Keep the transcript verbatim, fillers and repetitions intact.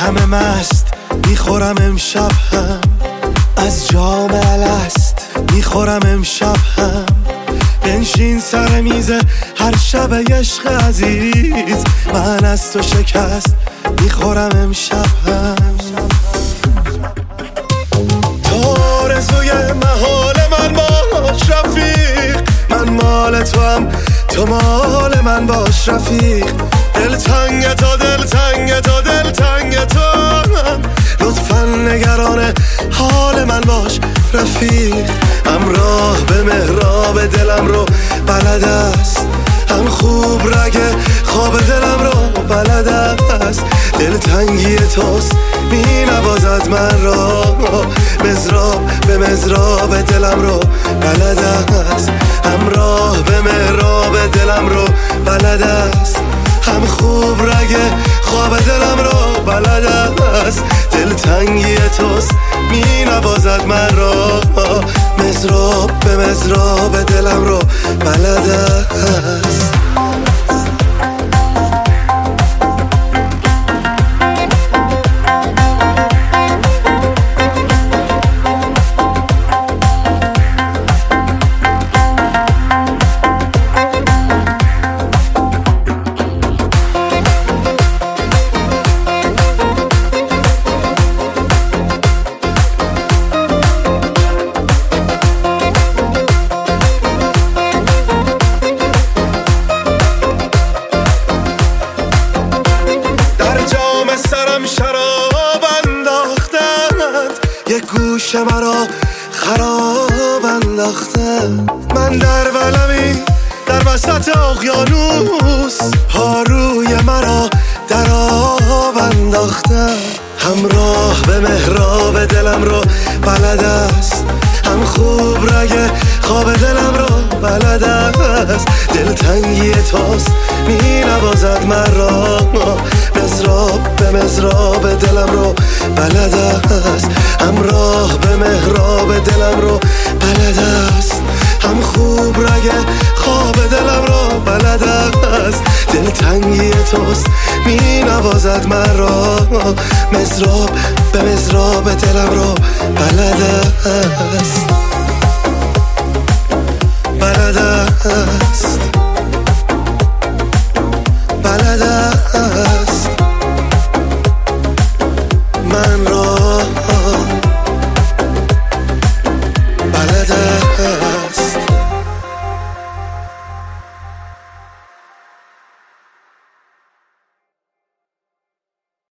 همه مست میخورم امشب هم، از جام الست میخورم امشب هم. بنشین سر میز هر شب عشق عزیز، من از تو شکست میخورم امشب هم. تو آرزوی محال من باش رفیق، من مال تو هم تو مال من باش رفیق. دل تنگ تو دل تنگ تو دل تنگ تو، لطفا نگران حال من باش رفیق. همراه به محراب دلم رو بلد است، هم خوب رگ خواب دلم رو بلد است. دل تنگی توست می نوازد من را، مزراب به مزراب دلم رو بلد است. همراه به محراب دلم رو بلد است، هم خوب رگ خواب دلم رو بلد است. دل تنگی توست می نوازد من را، مزراب به مزراب دلم رو بلد است. شراب انداختند، یک گوشه مرا خراب انداختند. من در ولمی در وسط اقیانوس، ها روی مرا در آب انداختند. همراه به محراب دلم رو بلد است، هم خوب رگ خواب دلم رو بلد است. دل تنگی توست می نوازد من را، مزراب به مزراب دلم رو بلد است. همراه به محراب دلم رو بلد است، هم خوب رگ خواب دلم رو بلد است. دل تنگی توست می نوازد من را، مزراب به مزراب دلم رو بلد است. بلد است بلد است